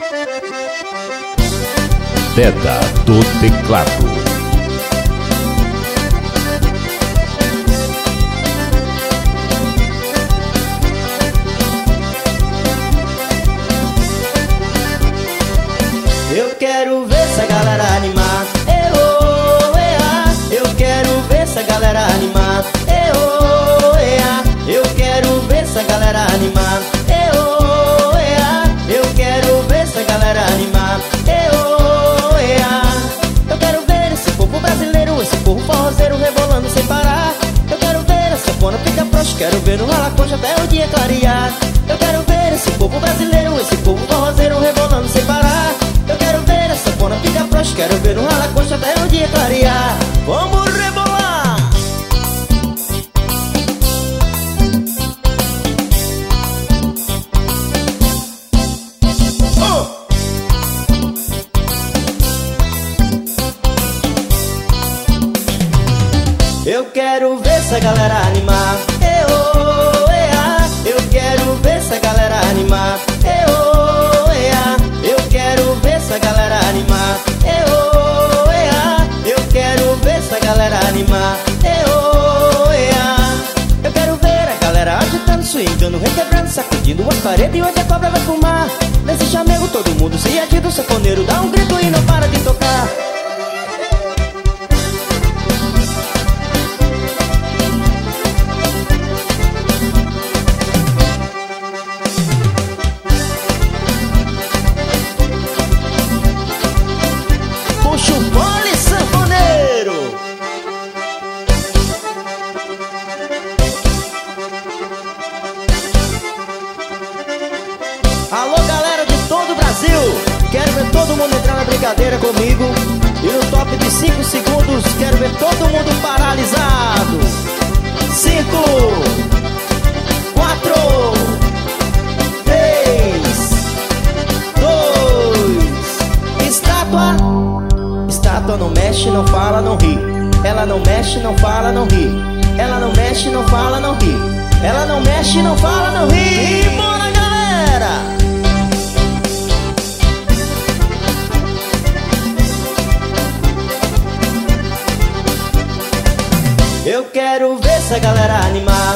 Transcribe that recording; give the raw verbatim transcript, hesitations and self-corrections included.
Deda do Teclado. Eu quero ver essa galera animar, eo, ea. Eu quero ver essa galera animar, eo, ea. Eu quero ver essa galera animar, eo, ea. Eu quero ver essa galera animar, eo, ea. Eu quero ver esse povo brasileiro, esse povo forrozeiro rebolando sem parar. Eu quero ver essa sanfona fica frouxa, quero ver no ralacoxa até o dia clarear. Eu quero ver esse povo brasileiro, esse povo forrozeiro rebolando sem parar. Eu quero ver essa sanfona fica frouxa, quero ver no ralacoxa até o dia clarear. Vamos rebolar! Oh! Eu quero ver essa galera animar, eo, ea. Eu quero ver essa galera animar, eo, ea. Eu quero ver essa galera animar, eo, ea. Eu quero ver essa galera animar, eo, ea. Eu quero ver a galera agitando, swingando, requebrando, sacudindo as paredes e hoje a cobra vai fumar. Nesse chamego todo mundo se agita, o sanfoneiro dá um grito e não para de tocar. Puxa o fole, sanfoneiro! Alô, galera de todo o Brasil! Quero ver todo mundo entrar na brincadeira comigo. E no top de cinco segundos, quero ver todo mundo paralisado. Cinco, quatro, três, dois, estátua. Estátua não mexe, não fala, não ri. Ela não mexe, não fala, não ri. Ela não mexe, não fala, não ri. Ela não mexe, não fala, não ri. E bora, galera! Eu quero ver essa galera animar,